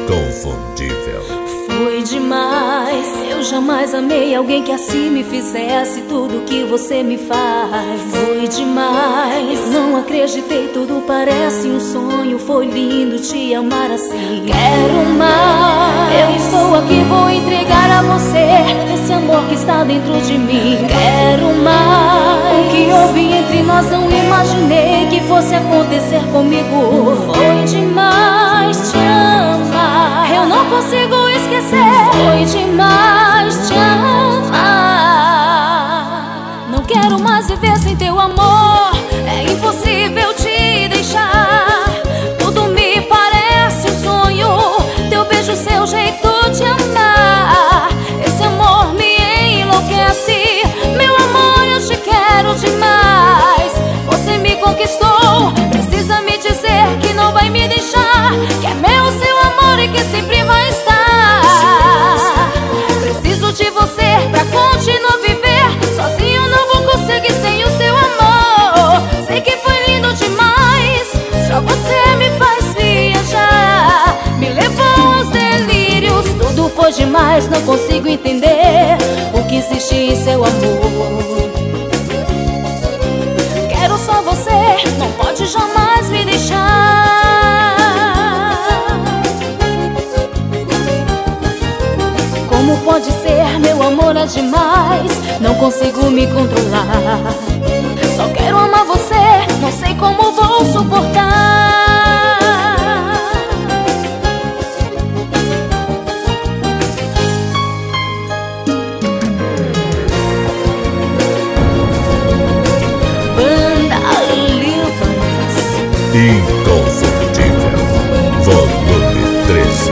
Inconfundível. Foi demais, eu jamais amei alguém que assim me fizesse tudo que você me faz. Foi demais, não acreditei, tudo parece um sonho. Foi lindo te amar assim. Quero mais, eu estou aqui, vou entregar a você esse amor que está dentro de mim. Quero mais, o que houve entre nós não imaginei que fosse acontecer comigo. Foi demais te amar, eu não consigo esquecer. Foi demais te amar. Não quero mais viver sem teu amor. É impossível te deixar. Tudo me parece um sonho. Teu beijo, seu jeito de amar. Esse amor me enlouquece. Meu amor, eu te quero demais. Você me conquistou. Precisa me dizer que não vai me deixar. Que é meu seu amor e que sempre vai estar. Preciso de você pra continuar a viver. Sozinho não vou conseguir sem o seu amor. Sei que foi lindo demais. Só você me faz viajar. Me levou aos delírios. Tudo foi demais, não consigo entender o que existe em seu amor. Quero só você, não pode jamais me deixar. Como pode ser? Meu amor é demais. Não consigo me controlar. Só quero amar você. Não sei como vou suportar. Banda Livros. Inconfundível. Volume 13.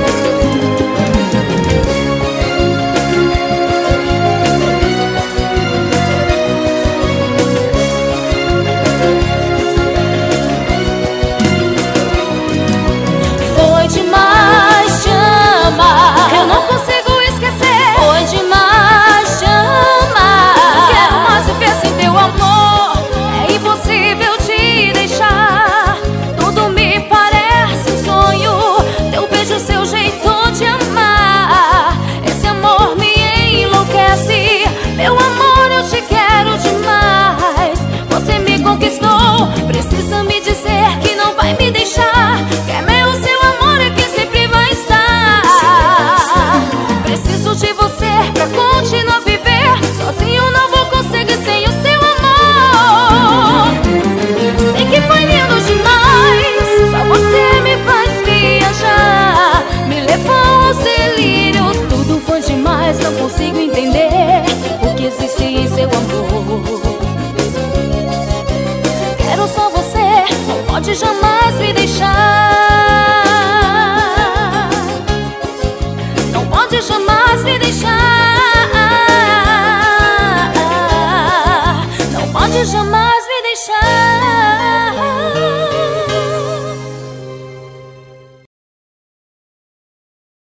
Eu não consigo esquecer. Foi demais te amar. Não quero mais viver sem teu amor. É impossível te deixar. Tudo me parece um sonho. Teu beijo, seu jeito de amar. Esse amor me enlouquece. Meu amor, eu te quero demais. Você me conquistou. Precisa me dizer que não vai me deixar. Que é meu seu amor e que sempre vai estar. Preciso de você pra continuar a viver. Sozinho não vou conseguir sem o seu amor. Sei que foi lindo demais. Só você me faz viajar. Me levou aos delírios. Tudo foi demais, não consigo entender o que existe em seu amor. Quero só você, não pode jamais me deixar. Não pode jamais me deixar. Não pode jamais.